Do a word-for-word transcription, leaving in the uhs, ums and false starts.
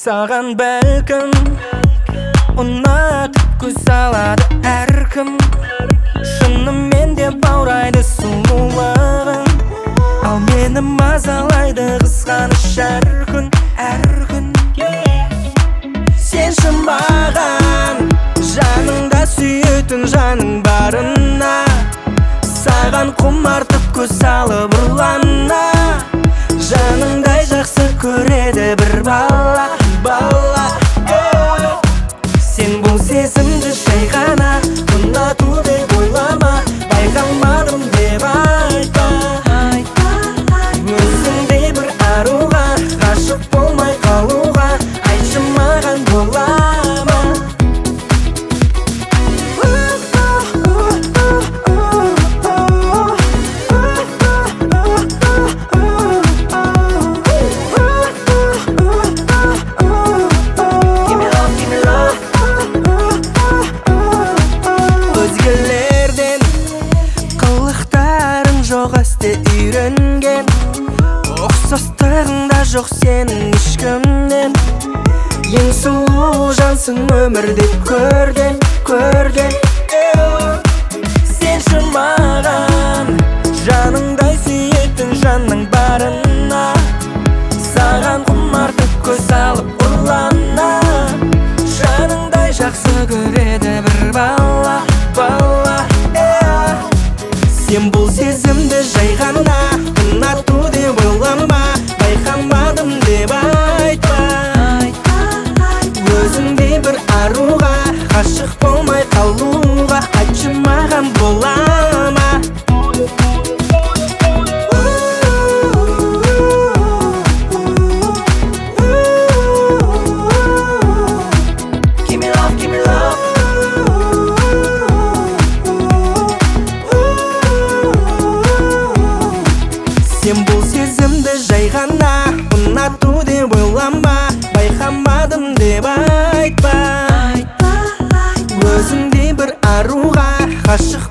Саған бәлкім ұнатып көз алады әркім, шынымен де баурайды сұлулығың. Ал мені мазалайды қызғаныш әр күн, әр күн. Сен маған жаныңда сүйетін жаның барына, саған құмартып көз алып ұрлана. Жаныңдай жақсы көреді бір бала, бала. Сен бұл сезімді жай ғана ұнату деп ойлама, байқамадым деп айтпа. Өзіңдей бір аруға ғашық болмай қалуға, айтшы маған бола ма? Өзгелерден қылықтарың жоқ әсте үйренген, ұқсастығында жоқ сенің ешкімнен. Ең сұлу жансың өмірде көрген, көрген. Сен маған жаныңдай сүйетін жанның барына, саған құмартып көз алып ұрлана. Жаныңдай жақсы көреді бір бала, бала. Сен бұл сезімді жай ғана ұнату деп ойлама, байқамадым деп айтпа. Өзіңдей бір аруға ғашық болмай қалуға, айтшы маған бола ма? Give me love, give me love. Сен бұл сезімді жай ғана ұнату деп ойлама, байқамадым деп айтпа. Өзіңдей бір аруға ғашық